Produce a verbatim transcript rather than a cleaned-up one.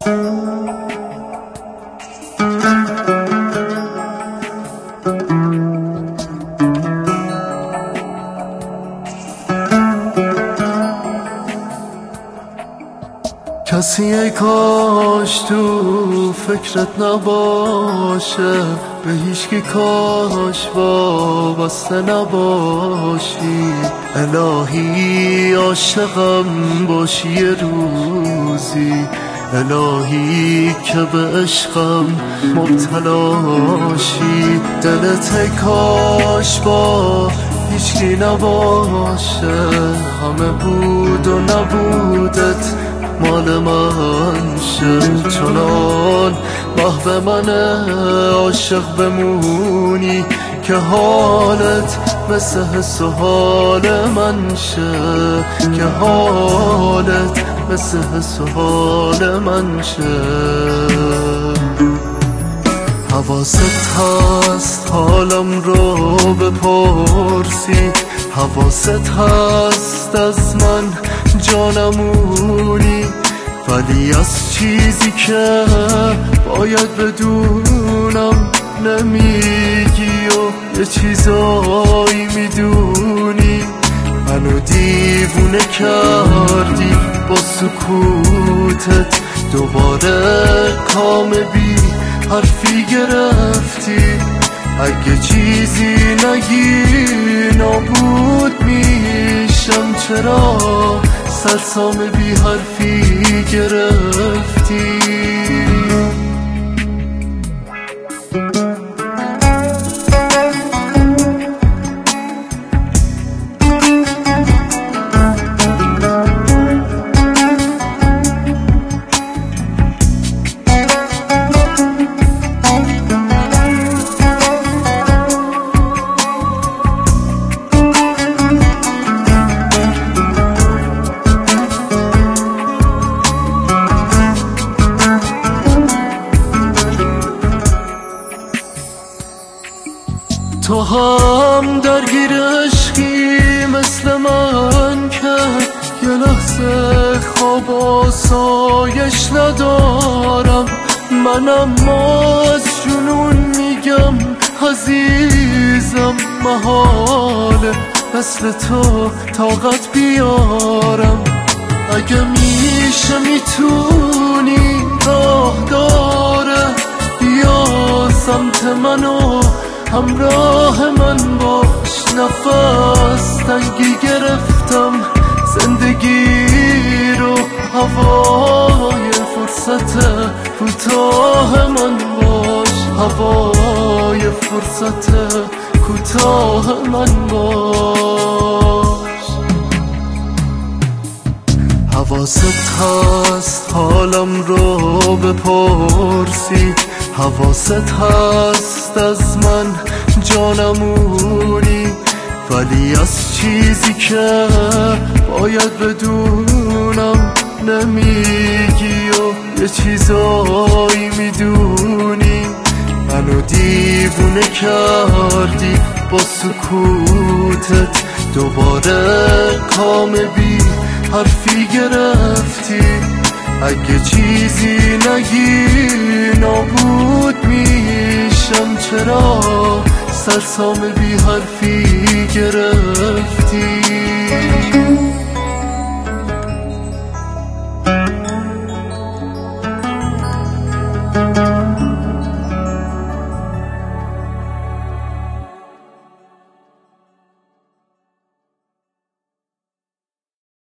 کسی ای کاش تو فکرت نباشه، به هیچکی کاش وابسته نباشی. الهی عاشقم باشی یه روزی، الهی که به عشقم مبتلاشی. دلت ای کاش با هیچکی نباشه، همه بود و نبودت مال من شه. چنان محو من عاشق بمونی که حالت مثل حس و حال من شه، که حالت مثل حس و حال من شه. حواست هست حالم رو بپرسی، حواست هست از من جانمونی، ولی از چیزی که باید بدونم نمیگی و یه چیزایی میدونی. منو دیوونه کردی با سکوتت، دوباره کام بی حرفی گرفتی. اگه چیزی نگی نابود میشم، چرا سرسام بی حرفی گرفتی؟ تو هم درگیر عشقی مثل من که یه لحظه خواب آسایش ندارم. من اما از جنون میگم عزیزم، محاله مثل تو طاقت بیارم. اگه میشه میتونی راه داره بیا سمت منو همراه من باش. نفس تنگی گرفتم زندگی رو، هوای فرصت کوتاه من باش، هوای فرصت کوتاه من باش. حواست هست حالم رو بپرسی، حواست هست از من جانمونی، ولی از چیزی که باید بدونم نمیگی و یه چیزایی میدونی. منو دیوونه کردی با سکوتت، دوباره کام بی حرفی گرفتی. اگه چیزی نگی نابود میشم، چرا سرسام بی حرفی گرفتی؟